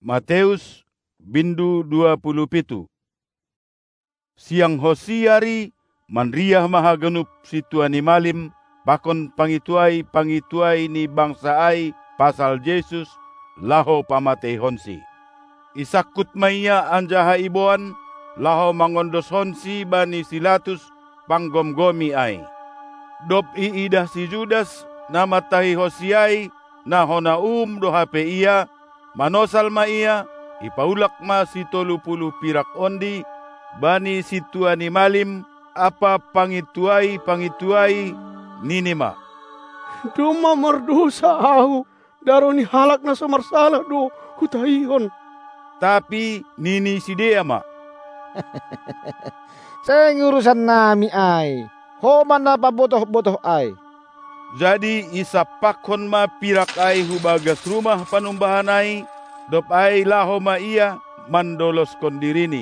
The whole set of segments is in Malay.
Matius bindu 27. Siang hosiari manriah mahagenup situani malim pakon pangituai ni bangsa ai pasal Jesus laho pamatei honsi. Isakut maya anjaha iboan laho mangondos honsi bani silatus panggomgomi ai. Dop iidah si Judas nama tahi hosiai na hona do hape ia manosal ma ia ipaulak ma si 30 pirak ondi bani situani malim apa pangituai ninima. Duma mardosa au daroni halak na samarsala do hutahihon. Tapi nini sidea ma. Seng urusan nami ai. Homan na pabotoh-botoh ai. Jadi isapakon ma pirak ai hubagas rumah panumbahan ai, dop ai laho ma ia mandolos kondirini.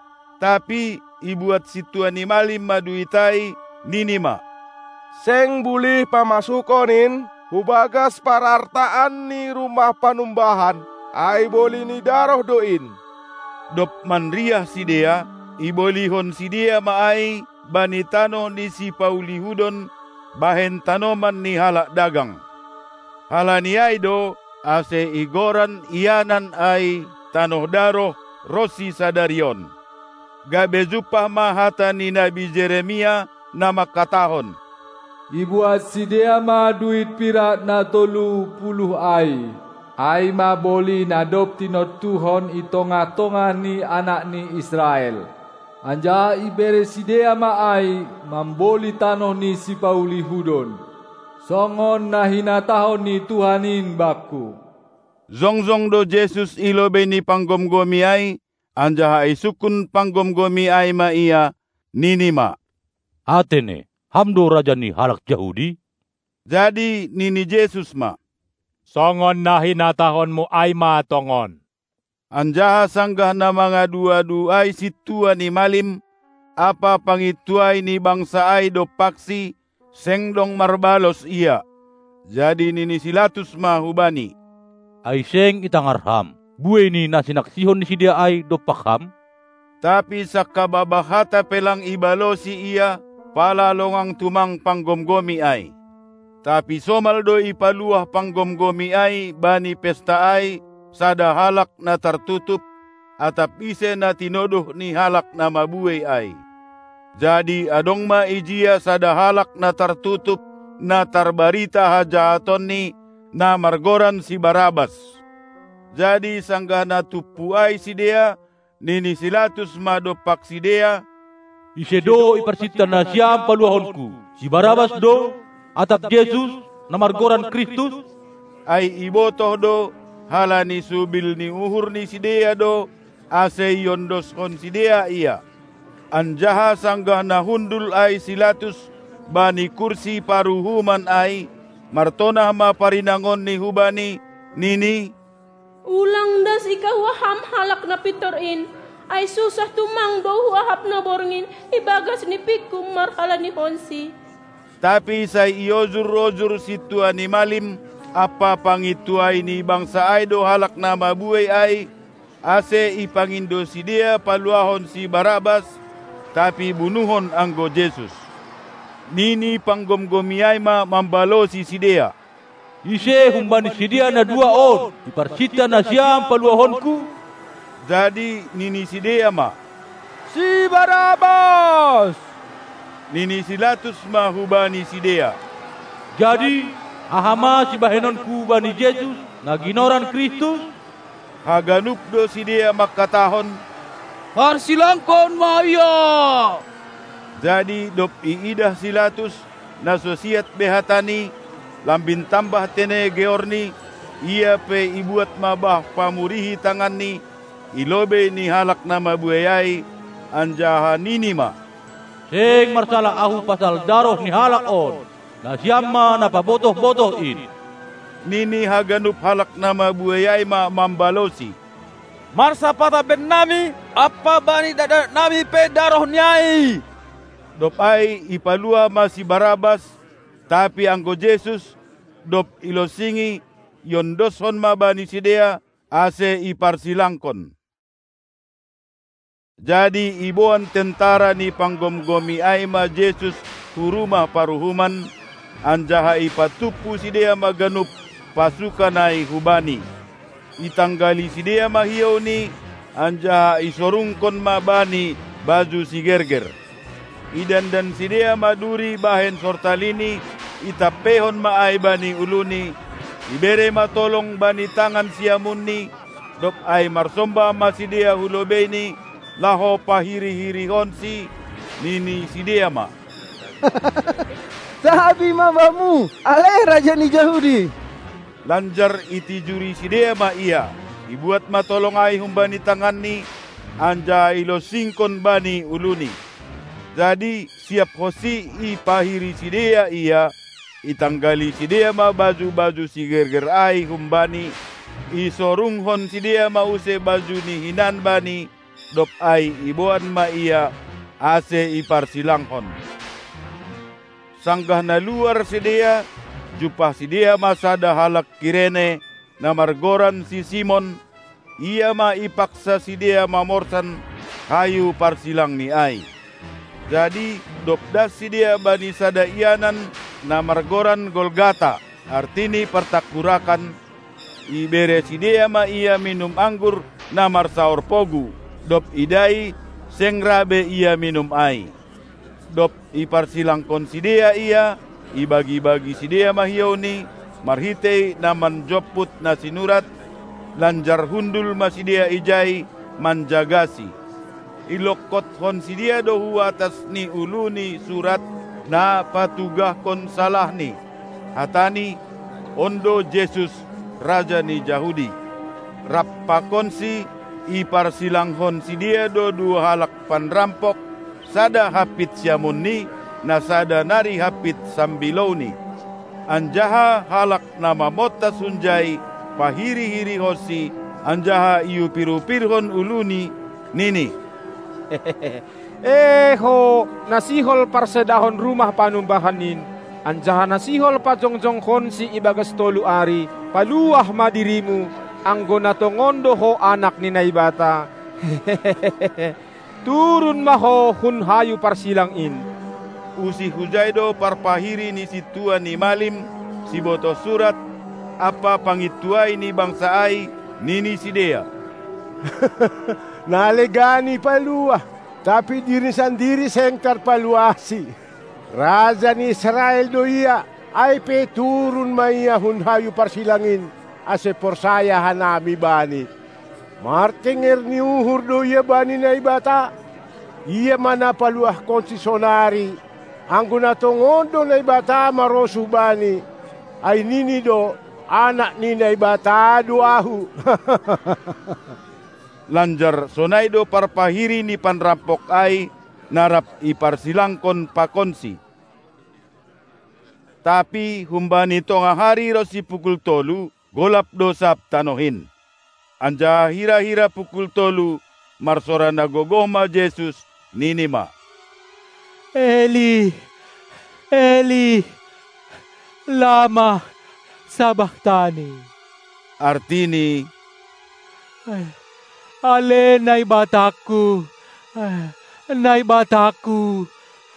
Tapi ibuat situani malim maduitai ninima. Seng bulih pamasukonin hubagas parartaan ni rumah panumbahan ai boli ni daroh doin. Dop manriah sidea ibolihon sidea ma ai bani tano ni si Paulihudon bahen tanoman ni halak dagang. Halani ai do ase igoran ianan ai tanoh daroh rosi sadarion. Gabe zupah mahata ni Nabi Jeremia nama katahon. Ibuat sidea ma duit pirak na 30 ai. Ai ma boli nadop tinot Tuhon i tonga-tonga ni anak ni Israel. Anja ibere sidea ma ai mamboli tanoh ni si Paulihudon. Songon nahina tahon ni Tuhanin baku. Zongzong do Jesus ilobe ni panggomgomi ai, anjaha isukun panggomgomi ai ma ia ninima. Atene, hamdo raja ni halak Yahudi. Jadi nini Jesus ma. Songon nahina tahonmu ai ma tongon. Anjaha sanggah na mga dua-du ai situani malim, apa pangituai ni bangsa ai do paksi, sengdong marbalos ia. Jadi nini silatus ma hubani. Ai seng itangarham, buwe ni nasinaksihon ni sidia ai do pakham. Tapi sakababahata pelang ibalosi ia, pala longang tumang panggomgomi ai. Tapi somal do ipaluah panggomgomi ai bani pesta ai, sada halak na tertutup, atap ise na tinodoh ni halak na mabuhay ay. Jadi adong ma ijia sada halak na tertutup, na tarbarita hajahaton ni, na margoran si Barabas. Jadi sanggah na tupu ay sidea, nini silatus madopak sidea, ise do iparsita na siyam paluahonku, si Barabas do, atap Jesus, na margoran Kristus, ay ibotoh do, halani subil ni uhur ni sidea do, ase yondos kon sidea ia. Anjaha sanggah na hundul ay silatus, bani kursi paruhuman ay, martonah ma parinangon ni hubani, nini. Ulang das ikaw waham halak na pitorin, ay susah tumang do huahap na borngin, ibagas ni pikum marhala ni honsi. Tapi say iozur-ozur situani malim, apa pangituai ni bangsa ai do halak na mabuhay ai, ase ipangindo si dia paluahon si Barabas, tapi bunuhon anggo Jesus. Nini panggomgomi ai ma mambalosi si dia. Ise humbani si dia na 2 on, iparsita na siyam paluahonku. Jadi nini si dia ma. Si Barabas! Nini silatus ma hubani si dia. Jadi ahama si bahenonku bani Jesus na ginoran Kristus. Haganup do si dia makatahon. Harsilangkon maya. Jadi dop iidah silatus na sosiat behatani, lambin tambah tene georni, ia pe ibuat mabah pamurihi tangan ni, ilobe ni halak na mabuayai, anjaha ninima. Seng marsala ahu pasal daroh ni halak on. Na siyama na pabotoh-botoh in. Nini haganup halak nama buayai ma mambalosi. Marsa pata ben nami, apa bani dada nami pe daroh nyai. Dop ai ipalua ma si Barabas, tapi anggo Jesus, dop ilosingi, yondoson ma bani sidea, ase iparsilangkon. Jadi ibuan tentara ni panggomgomi ay ma Jesus hurumah paruhuman, anjaha ipatupu sidea maganup pasukan ay hubani. Itanggali sidea mahiyaw ni, anjaha isorungkon mabani baju si gerger. Idandan sidea maduri bahen sortalini, itapehon maay bani uluni, ibere matolong bani tangan siamunni, dop ay marsomba masidea hulobeni, laho pahiri-hiri honsi, nini sidea ma. Sahabi mamamu, alay raja ni Yahudi. Lanjar iti juri sidea ma iya, ibuat matolong ay humbani tangan ni, anja ilo singkon bani uluni. Jadi siap hosi ipahiri sidea iya, itanggali sidea ma baju-baju si gerger ay humbani, isorunghon sidea ma use baju ni hinan bani, dop ay ibuan ma iya, ase iparsilanghon. Sanggah na luar sidea, jupah sidea masada halak Kirene, na margoran si Simon, ia ma ipaksa sidea mamorsan kayu parsilang ni ay. Jadi dopdas sidea bani sada ianan na margoran Golgata, artini pertakurakan, ibere sidea ma ia minum anggur na marsaor pogu, dop idai sengrabe ia minum ay. Dop iparsilangkon sidea ia, ibagi-bagi sidea mahiyaw ni, marhitei na manjoput na sinurat, lanjar hundul masidea ijay manjagasi. Ilokot hon sidea dohu atas ni uluni surat na patugah kon salah ni. Hatani, ondo Jesus raja ni Yahudi. Rappakon si iparsilanghon sidea do dua halak panrampok, sada hapit siamun ni, na sada nari hapit sambilaw ni. Anjaha halak nama mota sunjay, pahiri-hiri hosi, anjaha iu piru-pirhon uluni, nini. Ho, nasihol parsedahon rumah panumbahanin, anjaha nasihol pajongjongkon si ibagas tolu ari, paluah madirimu, anggona tongondo ho anak ni naibata. Turun maho hun hayu parsilangin. Usi hujaido parpahiri ni situa ni malim, si boto surat, apa pangituai ni bangsa ay, nini sidea. Nalegani paluah, tapi diri sendiri sengkar paluasi. Raja ni Israel do iya, ay pe turun maiya hun hayu parsilangin, ase porsaya hanami bani. Martinger ni uhur do iya bani na ibata, iya mana paluah konsisonari, angguna tongondo na ibata marosu bani, ay nini do, anak ni na ibata duahu. Lanjar sonaido parpahiri ni panrampok ay, narap iparsilangkon pakonsi. Tapi humbani tonga hari rosi pukul tolu, golap dosap tanohin. Anja hira-hira pukul tolu, marsora nagogoma Jesus ninima. Eli, Eli, lama sabachthani. Artini, ale naibataku, naibataku,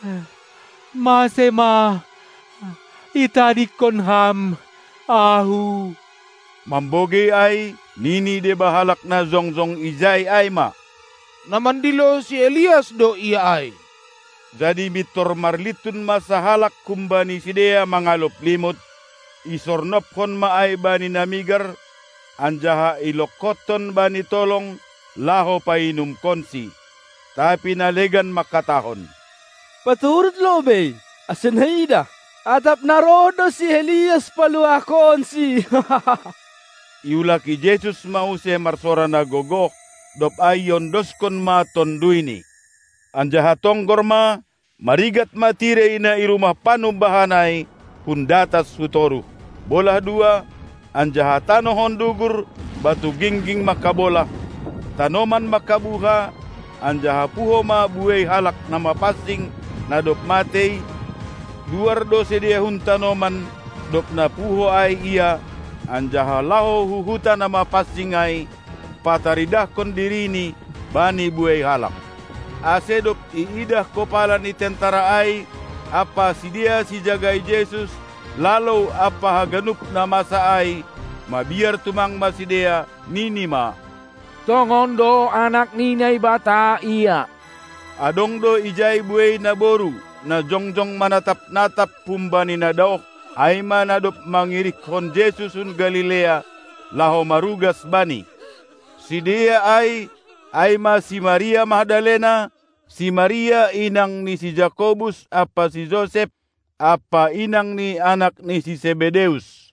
masema, itadikon ham, ahu. Mamboge ay, nini de bahalak na zongjong ijay ay ma. Namandilo si Elias do iya ay. Jadi bitor marlitun masahalak kumbani sidea mangalop limot, isornopkon maay bani namigar, anjaha ilokoton bani tolong, laho painum konsi, tapi nalegan makatahon. Paturut lobe, asenhaida, atap narodo si Elias paluah konsi. Iulaki Jesus mause marsora nagogo, dop ayon doskon ma tonduini. Anjaha tonggor ma, marigat matire ina irumah panumbahanay, hundatas hutoru. Bolah dua, anjaha tanohon dugur, batu gingging makabola. Tanoman makabuha, anjaha puho ma buhay halak na mapasing, na dop matei. Duar do sedia hun tanoman, dop na puho ay iya, anjaha laho huhuta nama pasingai, pataridahkon dirini bani buai halak. Asedop iidah kopala ni tentara ai, apa si dia si jagai Jesus, lalu apa haganup na masa ai, mabiar tumang masidea ninima. Tongondo anak ninay bata iya. Adong do ijay buhay na boru, na jongjong manatap-natap pumbani na daok, ay manadop mangirik kon Jesus un Galilea, laho marugas bani. Si dia ay si Maria Magdalena, si Maria inang ni si Jakobus, apa si Joseph, apa inang ni anak ni si Zebedeus.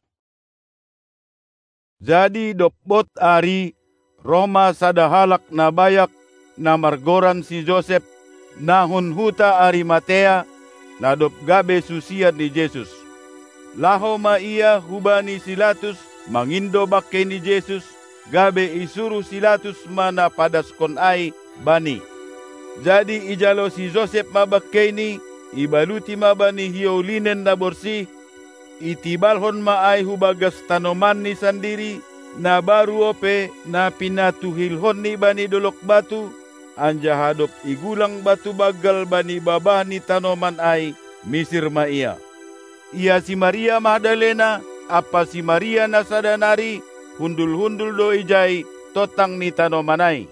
Jadi dopbot ari, Roma sadahalak na bayak, na margoran si Joseph, na hunhuta Arimatea, na dop gabe susian ni Jesus. Laho ma iya hubani silatus, mangindo bakke ni Jesus, gabe isuru silatus mana padaskon ay bani. Jadi ijalo si Joseph mabakke ni, ibaluti mabani hiolinen na borsi, itibalhon maay hubagas tanoman ni sandiri, na baru ope na pinatuhilhon ni bani dolok batu, anjahadop igulang batu bagal bani babah ni tanoman ay misir ma iya. Ia si Maria Magdalena, apa si Maria nasadanari, hundul-hundul do ijay, totang ni tanomanay.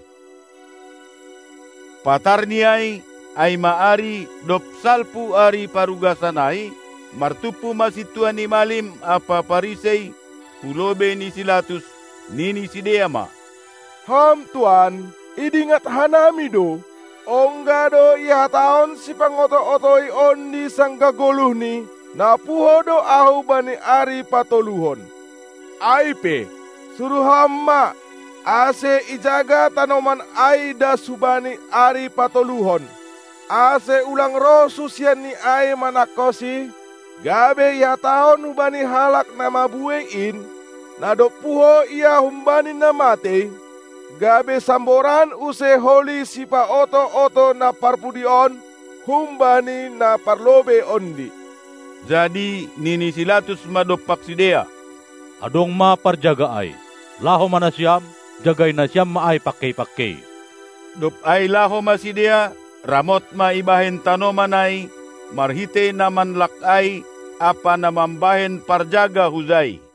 Patar niyay, ay maari, dop salpu ari parugasanay, martupu masituan ni malim, apa parisay, hulobe ni silatus, nini si Deama. Ham tuan, idingat hanami do, ongga do ihataon si pangoto-otoi ondi sanggagoluh ni, na puhodo ahu bani ari patoluhon. Aipe, suruh hamma, ase ijaga tanoman aida subani ari patoluhon. Ase ulang rosusian ni ai manakosi, gabe ya taon hubani halak nama buein, nado puho ia humbani namate, gabe samboran use holi sipa oto-oto na parpudion, humbani na parlobe ondi. Jadi nini silatus madopak sidea. Adong ma parjaga ay. Laho mana siyam, jagay na siyam maay pakay-pakay. Dop ay laho masidea, ramot maibahin tanomanay, marhite naman lakay, apa namambahin parjaga huzay.